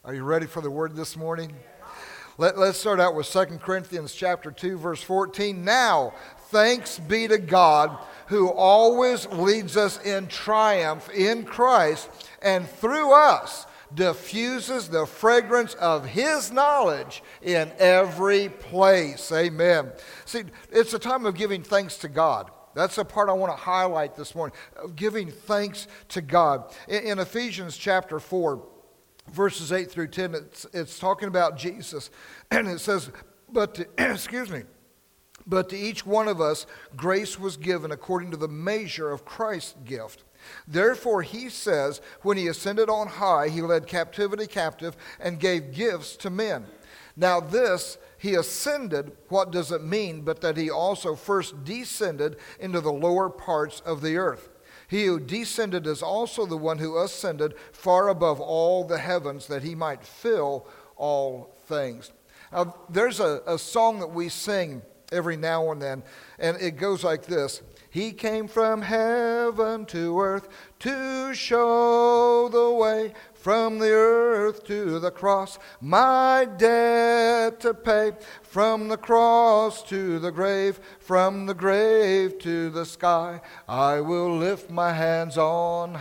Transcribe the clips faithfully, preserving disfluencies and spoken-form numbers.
Are you ready for the word this morning? Let, let's start out with Second Corinthians chapter two, verse fourteen. Now, thanks be to God who always leads us in triumph in Christ, and through us diffuses the fragrance of His knowledge in every place. Amen. See, it's a time of giving thanks to God. That's the part I want to highlight this morning, of giving thanks to God. In, in Ephesians chapter four, verses eight through ten, it's, it's talking about Jesus. And it says, but to, excuse me, but to each one of us grace was given according to the measure of Christ's gift. Therefore, he says, when he ascended on high, he led captivity captive and gave gifts to men. Now this, he ascended, what does it mean but that he also first descended into the lower parts of the earth? He who descended is also the one who ascended far above all the heavens, that he might fill all things. Now, there's a, a song that we sing every now and then, and it goes like this. He came from heaven to earth to show the way, from the earth to the cross, my debt to pay, from the cross to the grave, from the grave to the sky, I will lift my hands on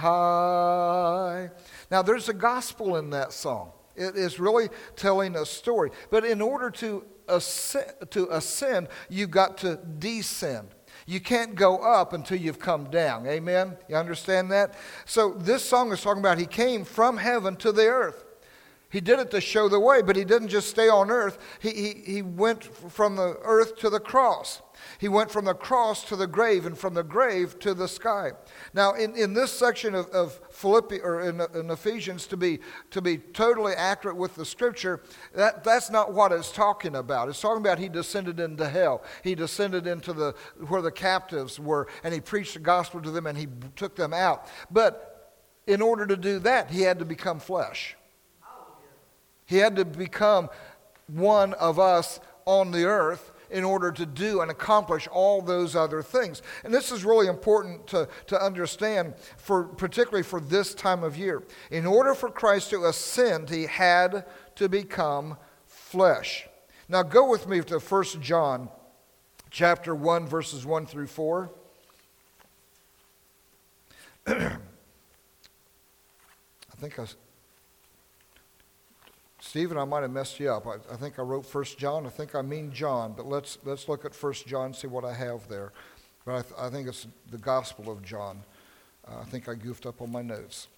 high. Now there's a gospel in that song. It is really telling a story. But in order to ascend, to ascend, you've got to descend. You can't go up until you've come down. Amen? You understand that? So this song is talking about he came from heaven to the earth. He did it to show the way, but he didn't just stay on earth. He, he, he went from the earth to the cross. He went from the cross to the grave, and from the grave to the sky. Now, in, in this section of, of Philippi, or in, in Ephesians, to be to be totally accurate with the Scripture, that, that's not what it's talking about. It's talking about he descended into hell. He descended into the where the captives were, and he preached the gospel to them, and he took them out. But in order to do that, he had to become flesh. He had to become one of us on the earth in order to do and accomplish all those other things. And this is really important to, to understand, for particularly for this time of year. In order for Christ to ascend, he had to become flesh. Now go with me to First John chapter one, verses one through four. I think I... Stephen, I might have messed you up. I, I think I wrote First John. I think I mean John, but let's let's look at First John and see what I have there. But I, th- I think it's the Gospel of John. Uh, I think I goofed up on my notes.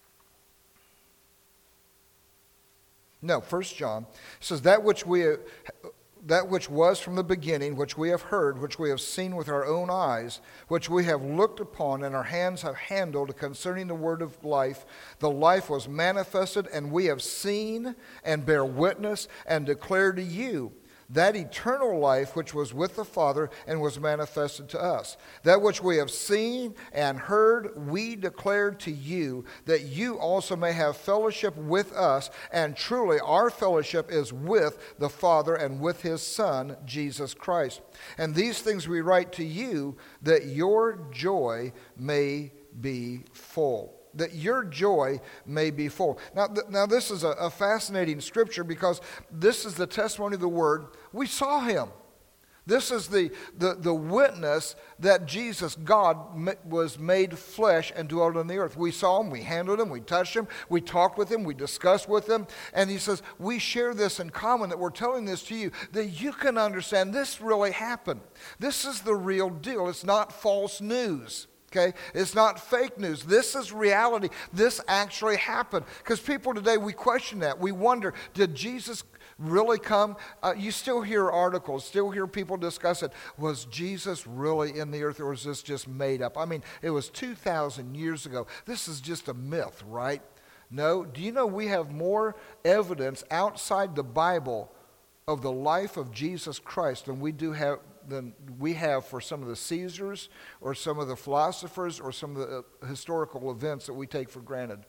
No, First John says that which we that which was from the beginning, which we have heard, which we have seen with our own eyes, which we have looked upon and our hands have handled concerning the word of life. The life was manifested, and we have seen and bear witness and declare to you that eternal life which was with the Father and was manifested to us. That which we have seen and heard, we declare to you, that you also may have fellowship with us. And truly our fellowship is with the Father and with His Son, Jesus Christ. And these things we write to you, that your joy may be full. That your joy may be full. Now, th- now this is a, a fascinating scripture, because this is the testimony of the Word. We saw Him. This is the, the, the witness that Jesus, God, ma- was made flesh and dwelt on the earth. We saw Him, we handled Him, we touched Him, we talked with Him, we discussed with Him. And He says, we share this in common, that we're telling this to you, that you can understand this really happened. This is the real deal. It's not false news. Okay, it's not fake news. This is reality. This actually happened. Because people today, we question that. We wonder, did Jesus really come? Uh, you still hear articles, still hear people discuss it. Was Jesus really in the earth, or was this just made up? I mean, it was two thousand years ago. This is just a myth, right? No. Do you know we have more evidence outside the Bible of the life of Jesus Christ than we do have than we have for some of the Caesars or some of the philosophers or some of the uh, historical events that we take for granted.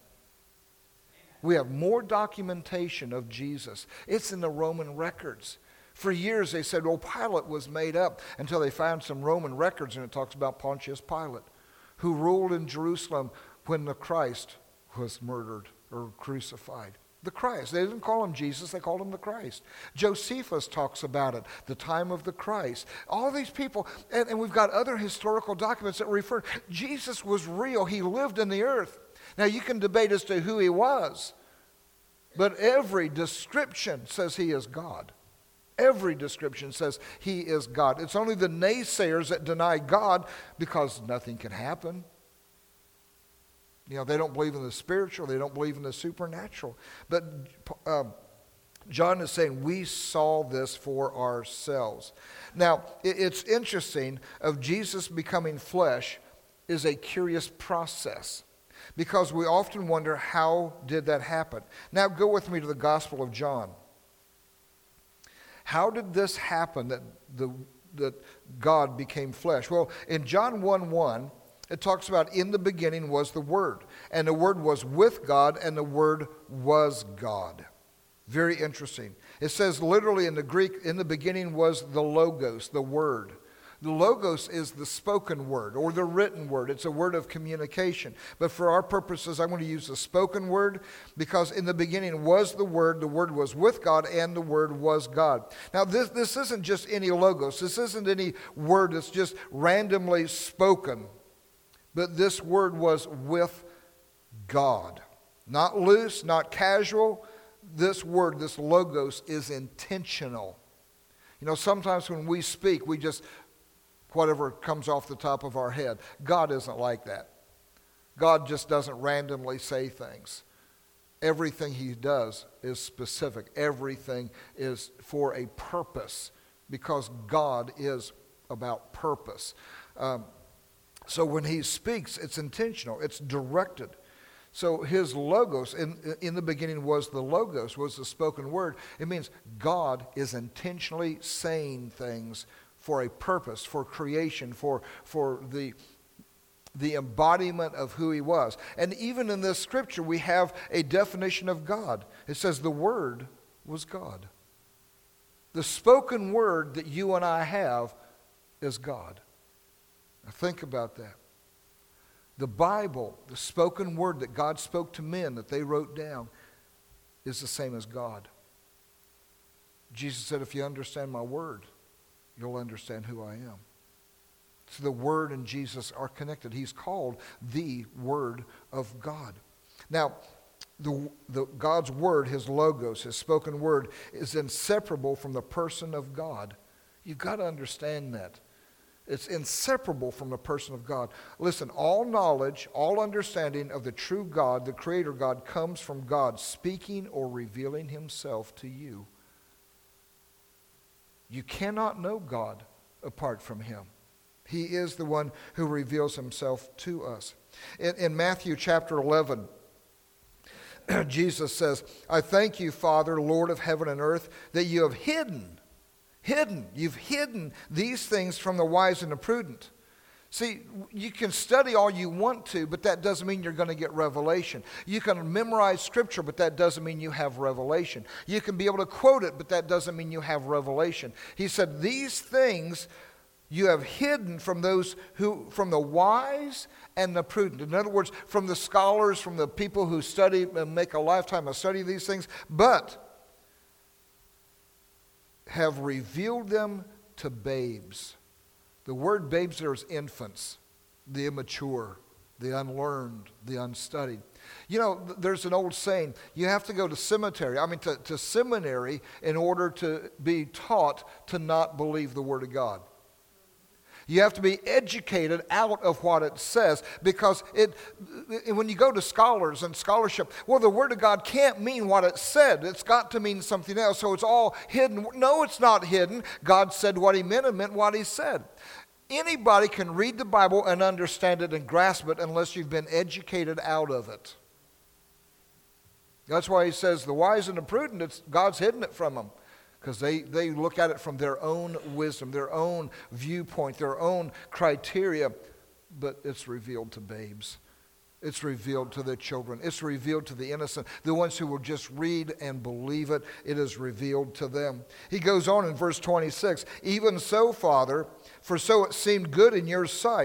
We have more documentation of Jesus. It's in the Roman records. For years they said, well, Pilate was made up, until they found some Roman records, and it talks about Pontius Pilate, who ruled in Jerusalem when the Christ was murdered or crucified. The Christ. They didn't call him Jesus, they called him the Christ. Josephus talks about it, the time of the Christ. All these people, and, and we've got other historical documents that refer, Jesus was real. He lived in the earth. Now you can debate as to who he was, but every description says he is God. Every description says he is God. It's only the naysayers that deny God because nothing can happen. You know, they don't believe in the spiritual. They don't believe in the supernatural. But um, John is saying we saw this for ourselves. Now, it, it's interesting, of Jesus becoming flesh is a curious process because we often wonder, how did that happen? Now, go with me to the Gospel of John. How did this happen that, the, that God became flesh? Well, in John one one, it talks about in the beginning was the Word, and the Word was with God, and the Word was God. Very interesting. It says literally in the Greek, in the beginning was the Logos, the Word. The Logos is the spoken word or the written word. It's a word of communication. But for our purposes, I'm going to use the spoken word because in the beginning was the Word, the Word was with God, and the Word was God. Now, this, this isn't just any Logos. This isn't any word that's just randomly spoken. But this word was with God. Not loose, not casual. This word, this Logos, is intentional. You know, sometimes when we speak, we just, whatever comes off the top of our head. God isn't like that. God just doesn't randomly say things. Everything he does is specific. Everything is for a purpose because God is about purpose. Um, So when he speaks, it's intentional, it's directed. So his Logos, in, in the beginning was the Logos, was the spoken word. It means God is intentionally saying things for a purpose, for creation, for, for the, the embodiment of who he was. And even in this scripture, we have a definition of God. It says the Word was God. The spoken word that you and I have is God. Now think about that. The Bible, the spoken word that God spoke to men that they wrote down, is the same as God. Jesus said, if you understand my word, you'll understand who I am. So the Word and Jesus are connected. He's called the Word of God. Now, the, the God's Word, His Logos, His spoken word, is inseparable from the person of God. You've got to understand that. It's inseparable from the person of God. Listen, all knowledge, all understanding of the true God, the Creator God, comes from God speaking or revealing Himself to you. You cannot know God apart from Him. He is the one who reveals Himself to us. In, in Matthew chapter eleven, Jesus says, I thank you, Father, Lord of heaven and earth, that you have hidden Hidden. You've hidden these things from the wise and the prudent. See, you can study all you want to, but that doesn't mean you're going to get revelation. You can memorize Scripture, but that doesn't mean you have revelation. You can be able to quote it, but that doesn't mean you have revelation. He said, these things you have hidden from those who, from the wise and the prudent. In other words, from the scholars, from the people who study and make a lifetime of studying these things, but have revealed them to babes. The word babes there is infants, the immature, the unlearned, the unstudied. You know, there's an old saying, you have to go to cemetery, I mean to, to seminary in order to be taught to not believe the Word of God. You have to be educated out of what it says because it, when you go to scholars and scholarship, well, the Word of God can't mean what it said. It's got to mean something else, so it's all hidden. No, it's not hidden. God said what He meant and meant what He said. Anybody can read the Bible and understand it and grasp it unless you've been educated out of it. That's why He says the wise and the prudent, it's, God's hidden it from them. Because they, they look at it from their own wisdom, their own viewpoint, their own criteria. But it's revealed to babes. It's revealed to the children. It's revealed to the innocent. The ones who will just read and believe it, it is revealed to them. He goes on in verse twenty-six, even so, Father, for so it seemed good in your sight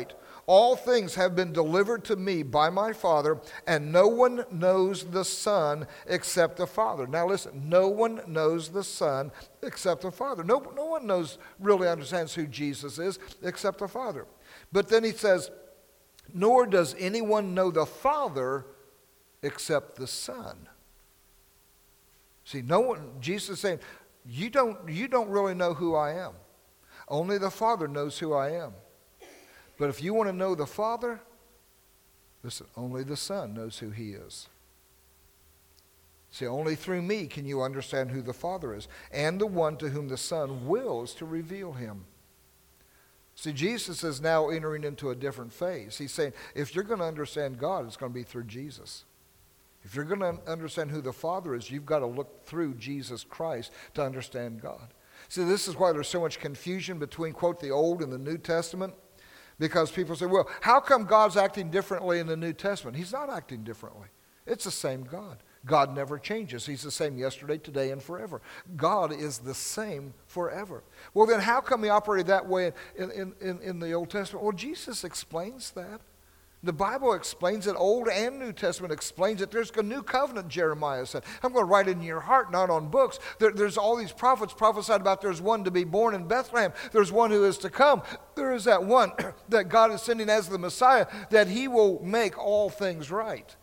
All things have been delivered to me by my Father, and no one knows the Son except the Father. Now listen, no one knows the Son except the Father. No, no one knows, really understands who Jesus is except the Father. But then he says, nor does anyone know the Father except the Son. See, no one, Jesus is saying, you don't, you don't really know who I am. Only the Father knows who I am. But if you want to know the Father, listen, only the Son knows who he is. See, only through me can you understand who the Father is, and the one to whom the Son wills to reveal him. See, Jesus is now entering into a different phase. He's saying, if you're going to understand God, it's going to be through Jesus. If you're going to understand who the Father is, you've got to look through Jesus Christ to understand God. See, this is why there's so much confusion between, quote, the Old and the New Testament. Because people say, well, how come God's acting differently in the New Testament? He's not acting differently. It's the same God. God never changes. He's the same yesterday, today, and forever. God is the same forever. Well, then how come he operated that way in, in, in, in the Old Testament? Well, Jesus explains that. The Bible explains it. Old and New Testament explains it. There's a new covenant, Jeremiah said. I'm going to write it in your heart, not on books. There, there's all these prophets prophesied about there's one to be born in Bethlehem. There's one who is to come. There is that one that God is sending as the Messiah, that he will make all things right.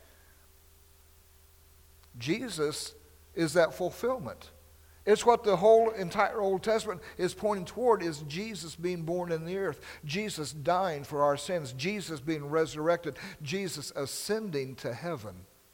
Jesus is that fulfillment. It's what the whole entire Old Testament is pointing toward, is Jesus being born in the earth, Jesus dying for our sins, Jesus being resurrected, Jesus ascending to heaven.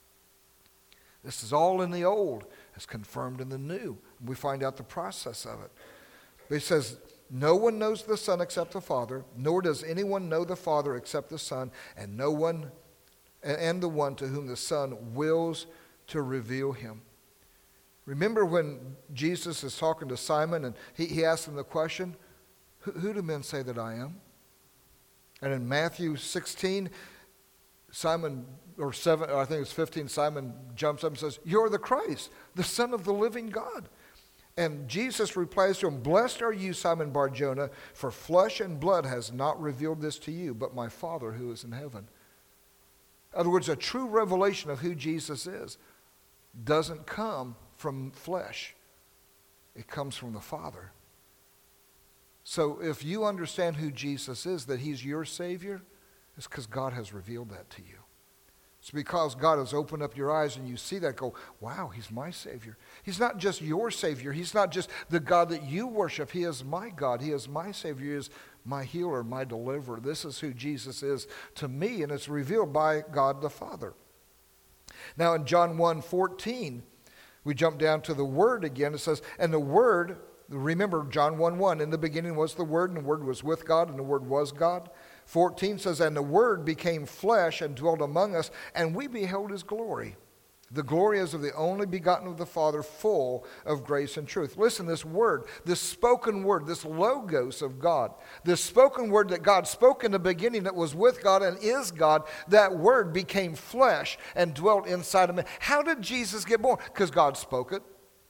This is all in the Old. It's confirmed in the New. We find out the process of it. But he says, no one knows the Son except the Father, nor does anyone know the Father except the Son, and no one, and the one to whom the Son wills to reveal him. Remember when Jesus is talking to Simon and he, he asked him the question, who, who do men say that I am? And in Matthew sixteen, Simon, or seven, or I think it's fifteen, Simon jumps up and says, you're the Christ, the Son of the living God. And Jesus replies to him, blessed are you, Simon Bar-Jonah, for flesh and blood has not revealed this to you, but my Father who is in heaven. In other words, a true revelation of who Jesus is doesn't come from flesh. It comes from the Father. So if you understand who Jesus is, that he's your Savior, it's because God has revealed that to you. It's because God has opened up your eyes and you see that, go, wow, he's my Savior. He's not just your Savior. He's not just the God that you worship. He is my God. He is my Savior. He is my healer, my deliverer. This is who Jesus is to me, and it's revealed by God the Father. Now in John one fourteen, we jump down to the Word again. It says, and the Word, remember John one one, in the beginning was the Word, and the Word was with God, and the Word was God. fourteen says, and the Word became flesh and dwelt among us, and we beheld his glory. The glory is of the only begotten of the Father, full of grace and truth. Listen, this word, this spoken word, this logos of God, this spoken word that God spoke in the beginning that was with God and is God, that word became flesh and dwelt inside of man. How did Jesus get born? Because God spoke it.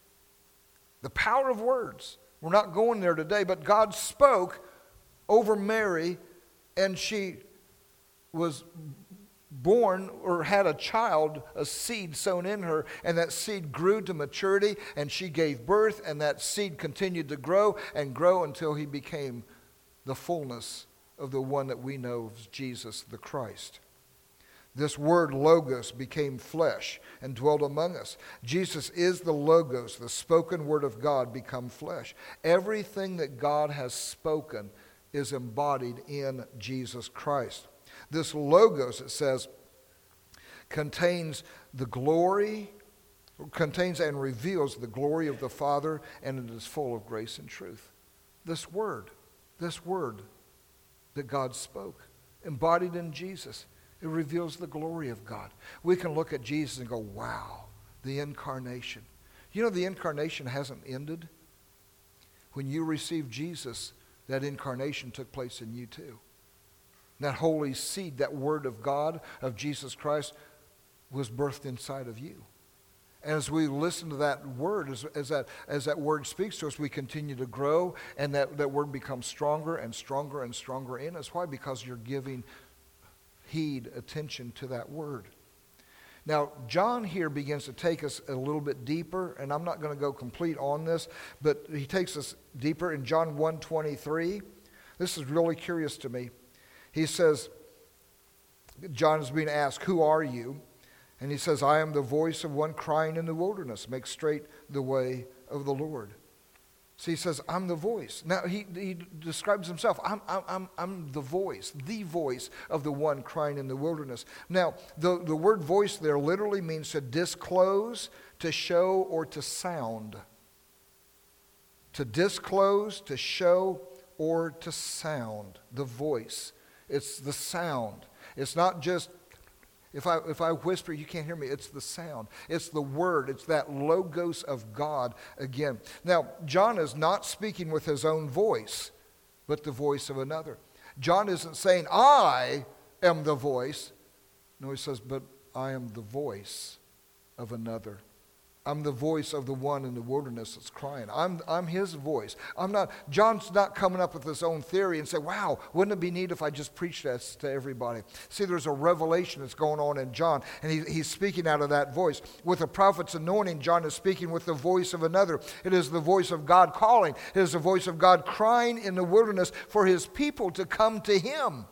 The power of words. We're not going there today, but God spoke over Mary, and she was born or had a child, a seed sown in her, and that seed grew to maturity, and she gave birth, and that seed continued to grow and grow until he became the fullness of the one that we know as Jesus the Christ. This word logos became flesh and dwelt among us. Jesus is the logos, the spoken word of God become flesh. Everything that God has spoken is embodied in Jesus Christ. This logos, it says, contains the glory, contains and reveals the glory of the Father, and it is full of grace and truth. This word, this word that God spoke, embodied in Jesus, it reveals the glory of God. We can look at Jesus and go, wow, the incarnation. You know, the incarnation hasn't ended. When you received Jesus, that incarnation took place in you too. That holy seed, that word of God, of Jesus Christ, was birthed inside of you. And as we listen to that word, as, as, that, as that word speaks to us, we continue to grow, and that, that word becomes stronger and stronger and stronger in us. Why? Because you're giving heed, attention to that word. Now, John here begins to take us a little bit deeper, and I'm not going to go complete on this, but he takes us deeper in John one twenty-three. This is really curious to me. He says, John is being asked, "Who are you?" And he says, "I am the voice of one crying in the wilderness, make straight the way of the Lord." So he says, I'm the voice. Now he, he describes himself, I'm, I'm, I'm the voice, the voice of the one crying in the wilderness. Now the, the word voice there literally means to disclose, to show, or to sound. To disclose, to show, or to sound. The voice. It's the sound. It's not just, if I if I whisper, you can't hear me. It's the sound. It's the word. It's that logos of God again. Now, John is not speaking with his own voice, but the voice of another. John isn't saying, I am the voice. No, he says, but I am the voice of another. I'm the voice of the one in the wilderness that's crying. I'm, I'm his voice. I'm not, John's not coming up with his own theory and say, wow, wouldn't it be neat if I just preached this to everybody? See, there's a revelation that's going on in John, and he, he's speaking out of that voice. With a prophet's anointing, John is speaking with the voice of another. It is the voice of God calling. It is the voice of God crying in the wilderness for his people to come to him.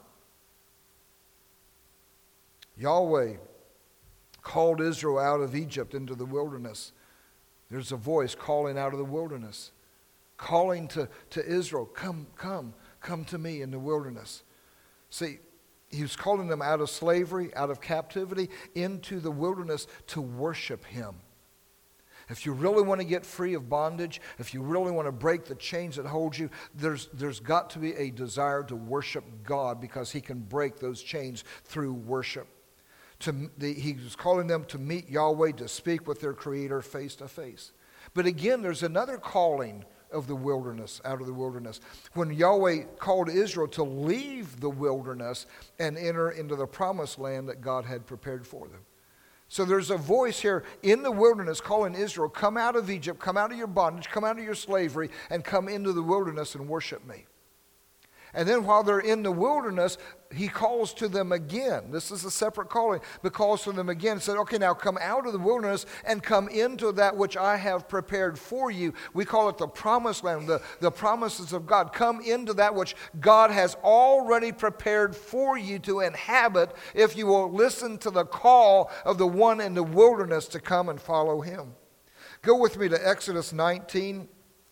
Yahweh called Israel out of Egypt into the wilderness. There's a voice calling out of the wilderness, calling to, to Israel, come, come, come to me in the wilderness. See, he was calling them out of slavery, out of captivity, into the wilderness to worship him. If you really want to get free of bondage, if you really want to break the chains that hold you, there's, there's got to be a desire to worship God, because he can break those chains through worship. To the, he was calling them to meet Yahweh, to speak with their Creator face to face. But again, there's another calling of the wilderness, out of the wilderness. When Yahweh called Israel to leave the wilderness and enter into the promised land that God had prepared for them. So there's a voice here in the wilderness calling Israel, come out of Egypt, come out of your bondage, come out of your slavery, and come into the wilderness and worship me. And then while they're in the wilderness, he calls to them again. This is a separate calling, but calls to them again and said, okay, now come out of the wilderness and come into that which I have prepared for you. We call it the promised land, the, the promises of God. Come into that which God has already prepared for you to inhabit if you will listen to the call of the one in the wilderness to come and follow him. Go with me to Exodus nineteen.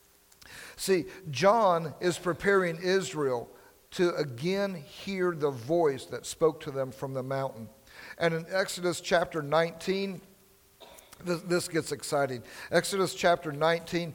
See, John is preparing Israel to again hear the voice that spoke to them from the mountain. And in Exodus chapter nineteen, this, this gets exciting. Exodus chapter nineteen,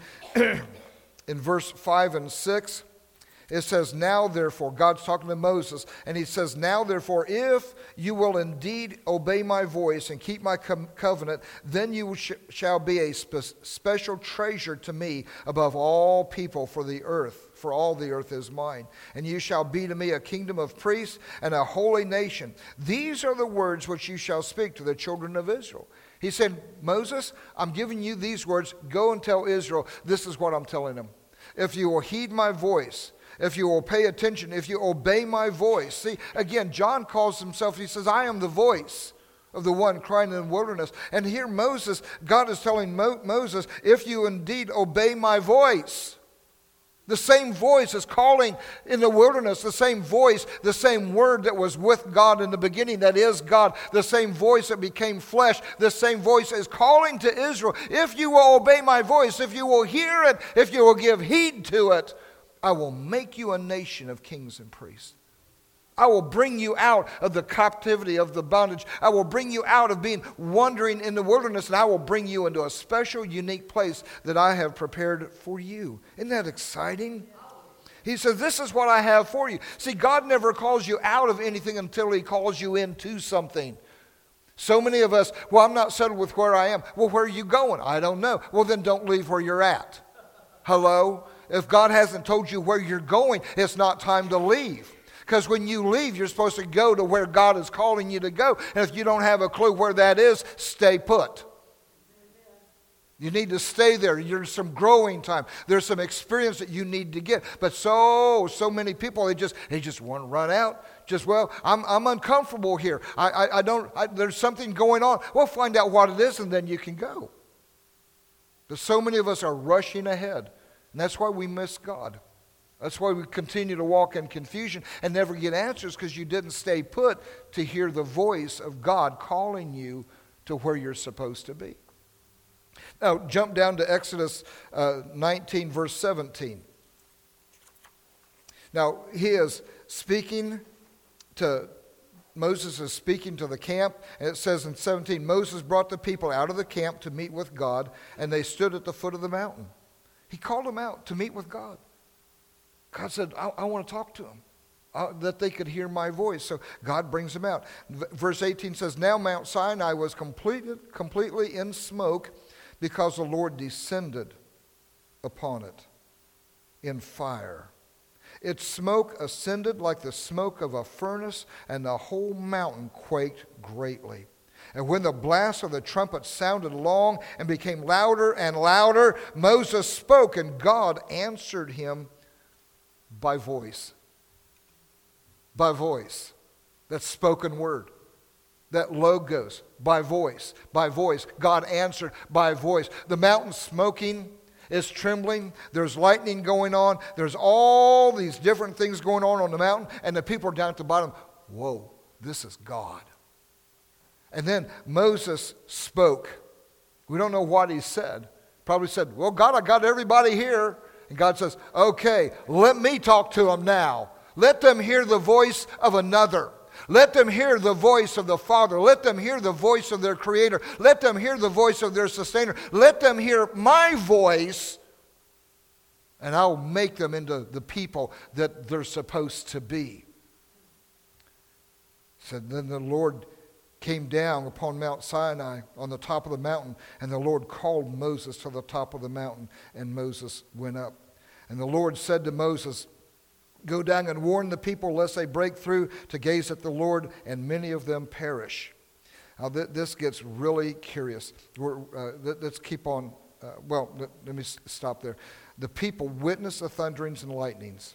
in verse five and six, it says, now therefore, God's talking to Moses, and he says, now therefore, if you will indeed obey my voice and keep my com- covenant, then you sh- shall be a spe- special treasure to me above all people for the earth, for all the earth is mine. And you shall be to me a kingdom of priests and a holy nation. These are the words which you shall speak to the children of Israel. He said, Moses, I'm giving you these words. Go and tell Israel, this is what I'm telling them. If you will heed my voice, if you will pay attention, if you obey my voice. See, again, John calls himself, he says, I am the voice of the one crying in the wilderness. And here Moses, God is telling Mo- Moses, if you indeed obey my voice. The same voice is calling in the wilderness, the same voice, the same word that was with God in the beginning, that is God, the same voice that became flesh, the same voice is calling to Israel, if you will obey my voice, if you will hear it, if you will give heed to it, I will make you a nation of kings and priests. I will bring you out of the captivity of the bondage. I will bring you out of being wandering in the wilderness, and I will bring you into a special, unique place that I have prepared for you. Isn't that exciting? He says, this is what I have for you. See, God never calls you out of anything until he calls you into something. So many of us, well, I'm not settled with where I am. Well, where are you going? I don't know. Well, then don't leave where you're at. Hello? If God hasn't told you where you're going, it's not time to leave. Because when you leave, you're supposed to go to where God is calling you to go. And if you don't have a clue where that is, stay put. You need to stay there. There's some growing time. There's some experience that you need to get. But so, so many people, they just they just want to run out. Just, well, I'm I'm uncomfortable here. I I, I don't, I, there's something going on. Well, find out what it is and then you can go. But so many of us are rushing ahead. And that's why we miss God. That's why we continue to walk in confusion and never get answers, because you didn't stay put to hear the voice of God calling you to where you're supposed to be. Now, jump down to Exodus uh, nineteen, verse seventeen. Now, he is speaking to, Moses is speaking to the camp, and it says in seventeen, Moses brought the people out of the camp to meet with God, and they stood at the foot of the mountain. He called them out to meet with God. God said, I, I want to talk to them, uh, that they could hear my voice. So God brings them out. V- verse eighteen says, now Mount Sinai was completed, completely in smoke, because the Lord descended upon it in fire. Its smoke ascended like the smoke of a furnace, and the whole mountain quaked greatly. And when the blast of the trumpet sounded long and became louder and louder, Moses spoke, and God answered him by voice. By voice. That's spoken word. That logos, by voice, by voice. God answered by voice. The mountain smoking is trembling. There's lightning going on. There's all these different things going on on the mountain. And the people are down at the bottom. Whoa, this is God. And then Moses spoke. We don't know what he said. Probably said, well, God, I got everybody here. And God says, okay, let me talk to them now. Let them hear the voice of another. Let them hear the voice of the Father. Let them hear the voice of their Creator. Let them hear the voice of their Sustainer. Let them hear my voice, and I'll make them into the people that they're supposed to be. So then the Lord came down upon Mount Sinai on the top of the mountain, and the Lord called Moses to the top of the mountain, and Moses went up. And the Lord said to Moses, go down and warn the people lest they break through to gaze at the Lord, and many of them perish. Now th- this gets really curious. We're, uh, th- let's keep on, uh, well, let, let me s- stop there. The people witnessed the thunderings and lightnings.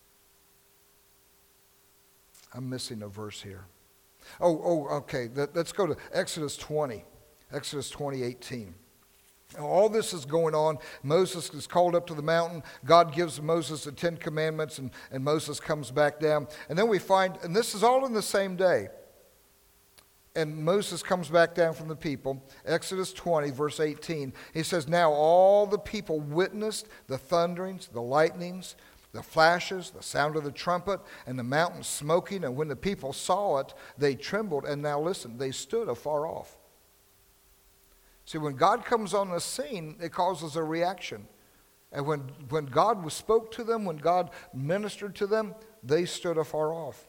I'm missing a verse here. Oh, oh, okay. Let, let's go to Exodus twenty. Exodus twenty, eighteen. Now, all this is going on. Moses is called up to the mountain. God gives Moses the Ten Commandments, and, and Moses comes back down. And then we find, and this is all in the same day. And Moses comes back down from the people. Exodus twenty, verse eighteen. He says, now all the people witnessed the thunderings, the lightnings, the flashes, the sound of the trumpet, and the mountain smoking. And when the people saw it, they trembled. And now listen, they stood afar off. See, when God comes on the scene, it causes a reaction. And when, when God spoke to them, when God ministered to them, they stood afar off.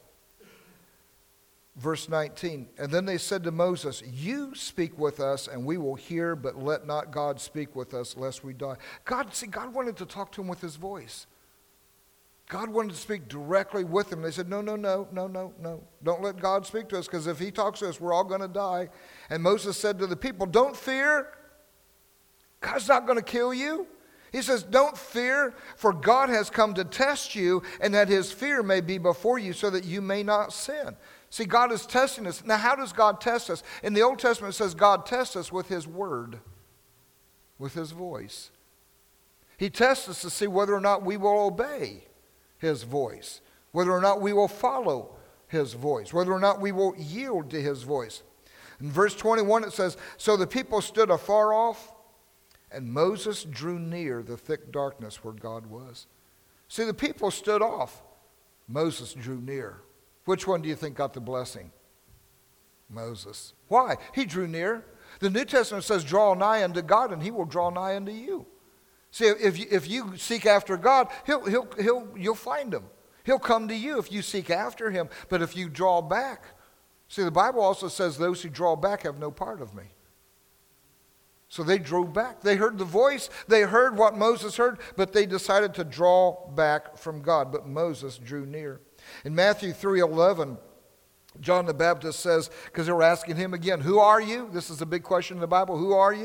Verse nineteen, and then they said to Moses, you speak with us, and we will hear, but let not God speak with us, lest we die. God, see, God wanted to talk to him with his voice. God wanted to speak directly with them. They said, no, no, no, no, no, no. Don't let God speak to us, because if he talks to us, we're all going to die. And Moses said to the people, don't fear. God's not going to kill you. He says, don't fear, for God has come to test you, and that his fear may be before you, so that you may not sin. See, God is testing us. Now, how does God test us? In the Old Testament, it says God tests us with his word, with his voice. He tests us to see whether or not we will obey his voice, whether or not we will follow his voice, whether or not we will yield to his voice. In verse twenty-one it says, so the people stood afar off, and Moses drew near the thick darkness where God was. See, the people stood off. Moses drew near. Which one do you think got the blessing? Moses. Why? He drew near. The New Testament says, draw nigh unto God, and he will draw nigh unto you. See, if you, if you seek after God, he'll, he'll, he'll, you'll find him. He'll come to you if you seek after him. But if you draw back, see, the Bible also says those who draw back have no part of me. So they drew back. They heard the voice. They heard what Moses heard, but they decided to draw back from God. But Moses drew near. In Matthew three eleven, John the Baptist says, because they were asking him again, who are you? This is a big question in the Bible. Who are you?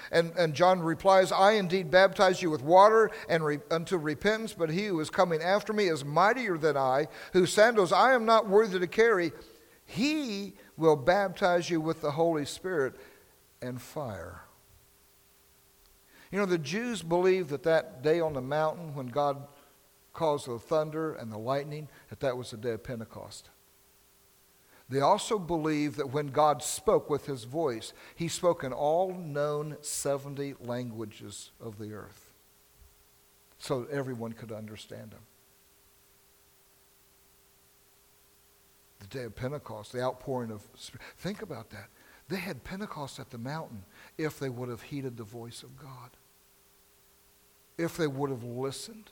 And, and John replies, I indeed baptize you with water and re, unto repentance, but he who is coming after me is mightier than I, whose sandals I am not worthy to carry. He will baptize you with the Holy Spirit and fire. You know, the Jews believed that that day on the mountain when God caused the thunder and the lightning, that that was the day of Pentecost. They also believed that when God spoke with his voice, he spoke in all known seventy languages of the earth so that everyone could understand him. The day of Pentecost, the outpouring of Spirit. Think about that. They had Pentecost at the mountain if they would have heeded the voice of God. If they would have listened.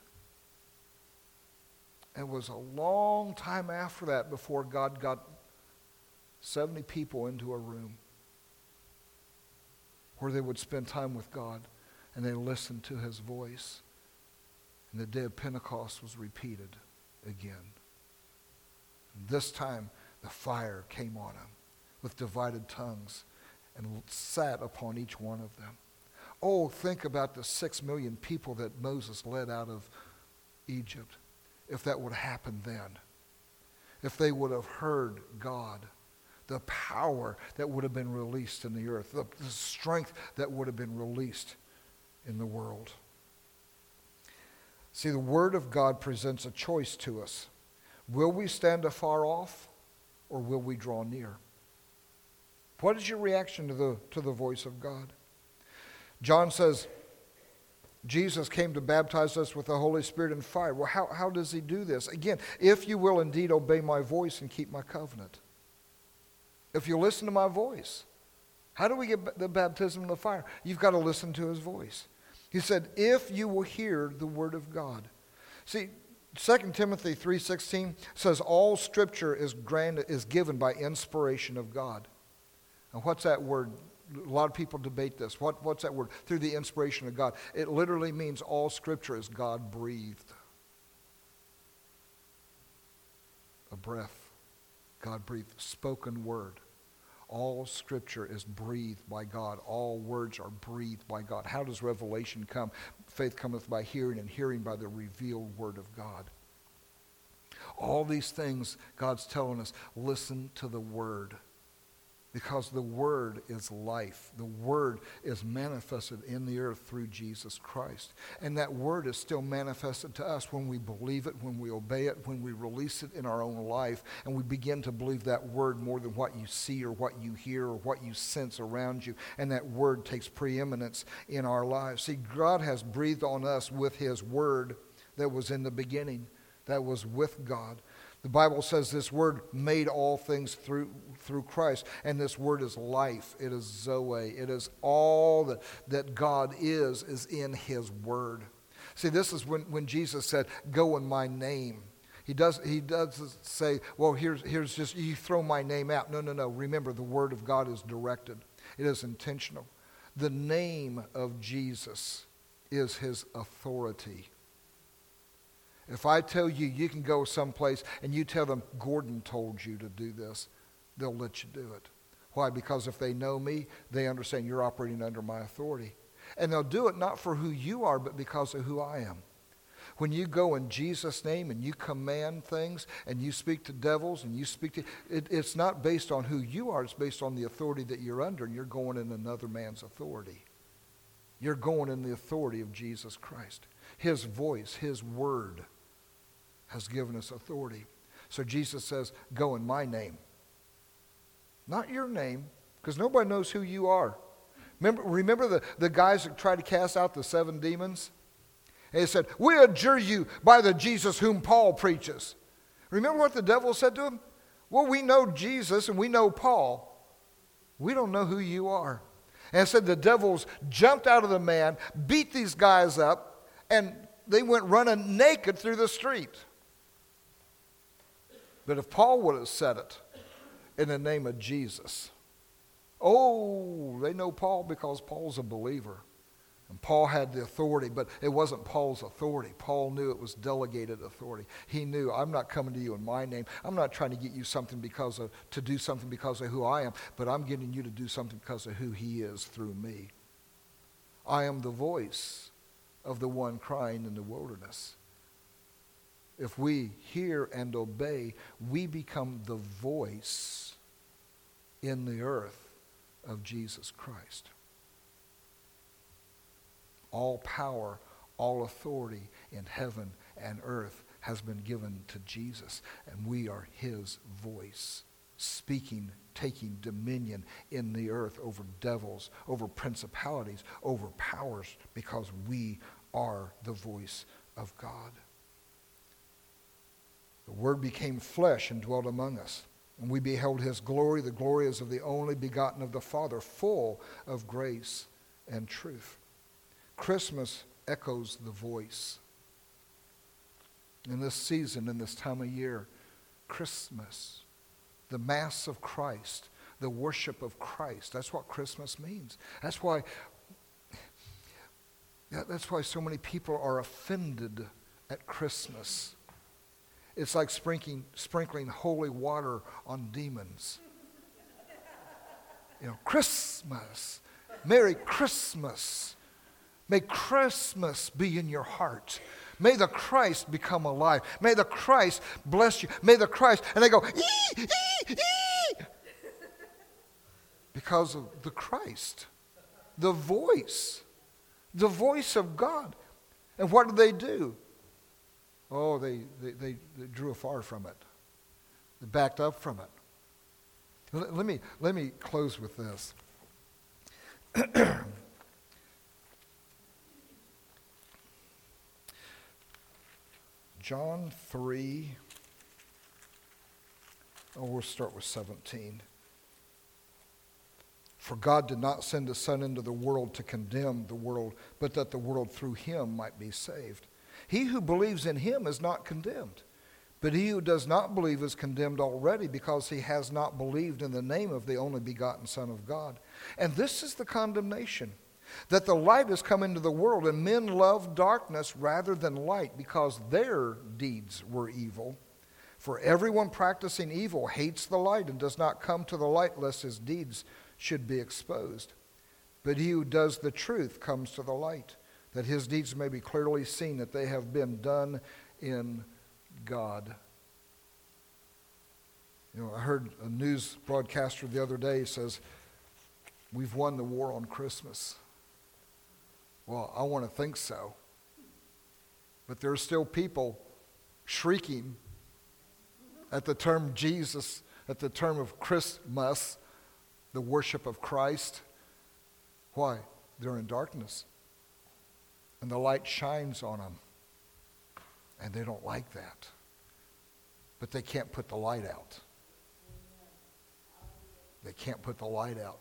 It was a long time after that before God got seventy people into a room where they would spend time with God and they listened to his voice. And the day of Pentecost was repeated again. And this time the fire came on them with divided tongues and sat upon each one of them. Oh, think about the six million people that Moses led out of Egypt. If that would have happened then. If they would have heard God. The power that would have been released in the earth. The, the strength that would have been released in the world. See, the Word of God presents a choice to us. Will we stand afar off or will we draw near? What is your reaction to the, to the voice of God? John says, Jesus came to baptize us with the Holy Spirit and fire. Well, how, how does he do this? Again, if you will indeed obey my voice and keep my covenant. If you listen to my voice. How do we get the baptism of the fire? You've got to listen to his voice. He said, if you will hear the word of God. See, Second Timothy three sixteen says all scripture is granted, is given by inspiration of God. And what's that word? A lot of people debate this. What, what's that word? Through the inspiration of God. It literally means all scripture is God-breathed. A breath. God-breathed. Spoken word. All scripture is breathed by God. All words are breathed by God. How does revelation come? Faith cometh by hearing, and hearing by the revealed word of God. All these things God's telling us, listen to the word. Because the word is life. The word is manifested in the earth through Jesus Christ. And that word is still manifested to us when we believe it, when we obey it, when we release it in our own life, and we begin to believe that word more than what you see or what you hear or what you sense around you. And that word takes preeminence in our lives. See, God has breathed on us with his word that was in the beginning, that was with God. The Bible says this word made all things through through Christ. And this word is life. It is Zoe. It is all that, that God is, is in his word. See, this is when, when Jesus said, go in my name. He does he does say, well, here's, here's just, you throw my name out. No, no, no. Remember, the word of God is directed. It is intentional. The name of Jesus is his authority. If I tell you you can go someplace and you tell them Gordon told you to do this, they'll let you do it. Why? Because if they know me, they understand you're operating under my authority. And they'll do it not for who you are, but because of who I am. When you go in Jesus' name and you command things and you speak to devils and you speak to, it, it's not based on who you are, it's based on the authority that you're under, and you're going in another man's authority. You're going in the authority of Jesus Christ. His voice, his word has given us authority. So Jesus says, go in my name. Not your name, because nobody knows who you are. Remember, remember the, the guys that tried to cast out the seven demons? And he said, we adjure you by the Jesus whom Paul preaches. Remember what the devil said to him? Well, we know Jesus and we know Paul. We don't know who you are. And it said the devils jumped out of the man, beat these guys up, and they went running naked through the street. But if Paul would have said it in the name of Jesus, oh, they know Paul because Paul's a believer. And Paul had the authority, but it wasn't Paul's authority. Paul knew it was delegated authority. He knew, I'm not coming to you in my name. I'm not trying to get you something because of, to do something because of who I am, but I'm getting you to do something because of who he is through me. I am the voice of the one crying in the wilderness. If we hear and obey, we become the voice in the earth of Jesus Christ. All power, all authority in heaven and earth has been given to Jesus, and we are his voice, speaking, taking dominion in the earth over devils, over principalities, over powers, because we are the voice of God. The Word became flesh and dwelt among us, and we beheld his glory. The glory is of the only begotten of the Father, full of grace and truth. Christmas echoes the voice. In this season, in this time of year, Christmas, the Mass of Christ, the worship of Christ. That's what Christmas means. That's why, that's why so many people are offended at Christmas. It's like sprinkling, sprinkling holy water on demons. You know, Christmas, Merry Christmas. May Christmas be in your heart. May the Christ become alive. May the Christ bless you. May the Christ, and they go, ee, ee, ee. Because of the Christ, the voice, the voice of God. And what did they do? Oh, they, they, they, they drew afar from it. They backed up from it. Let, let me, let me close with this. John three, oh, we'll start with seventeen. For God did not send his Son into the world to condemn the world, but that the world through him might be saved. He who believes in him is not condemned, but he who does not believe is condemned already, because he has not believed in the name of the only begotten Son of God. And this is the condemnation, that the light has come into the world, and men love darkness rather than light, because their deeds were evil. For everyone practicing evil hates the light and does not come to the light, lest his deeds should be exposed. But he who does the truth comes to the light, that his deeds may be clearly seen, that they have been done in God. You know, I heard a news broadcaster the other day says, we've won the war on Christmas. Well, I want to think so. But there are still people shrieking at the term Jesus, at the term of Christmas, the worship of Christ. Why? They're in darkness. And the light shines on them. And they don't like that. But they can't put the light out. They can't put the light out.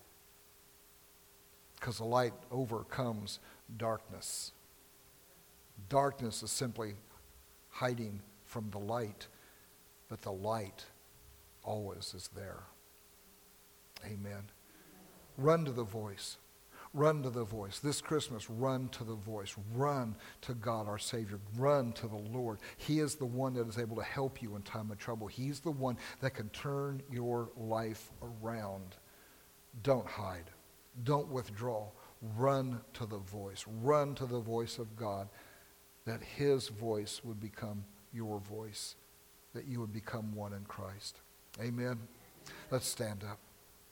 Because the light overcomes darkness. Darkness is simply hiding from the light, but the light always is there. Amen. Run to the voice. Run to the voice. This Christmas, run to the voice. Run to God, our Savior. Run to the Lord. He is the one that is able to help you in time of trouble. He's the one that can turn your life around. Don't hide. Don't withdraw. Run to the voice. Run to the voice of God, that his voice would become your voice, that you would become one in Christ. Amen. Let's stand up.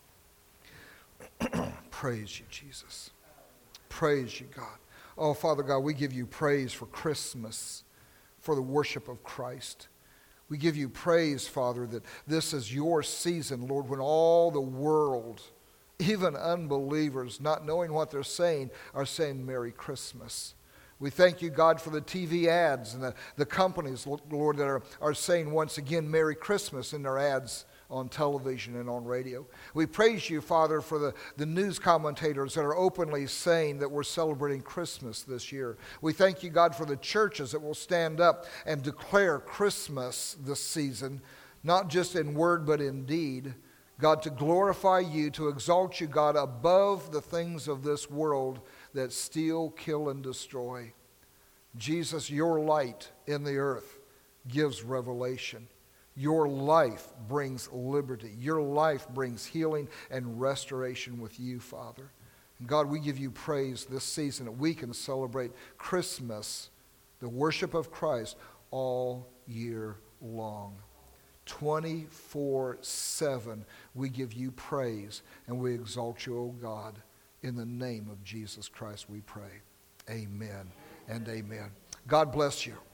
Praise you, Jesus. Praise you, God. Oh, Father God, we give you praise for Christmas, for the worship of Christ. We give you praise, Father, that this is your season, Lord, when all the world, even unbelievers, not knowing what they're saying, are saying Merry Christmas. We thank you, God, for the T V ads and the, the companies, Lord, that are, are saying once again Merry Christmas in their ads on television and on radio. We praise you, Father, for the, the news commentators that are openly saying that we're celebrating Christmas this year. We thank you, God, for the churches that will stand up and declare Christmas this season, not just in word but in deed. God, to glorify you, to exalt you, God, above the things of this world that steal, kill, and destroy. Jesus, your light in the earth gives revelation. Your life brings liberty. Your life brings healing and restoration with you, Father. God, we give you praise this season that we can celebrate Christmas, the worship of Christ, all year long. twenty-four seven, we give you praise and we exalt you, O God. In the name of Jesus Christ we pray. Amen and amen. God bless you.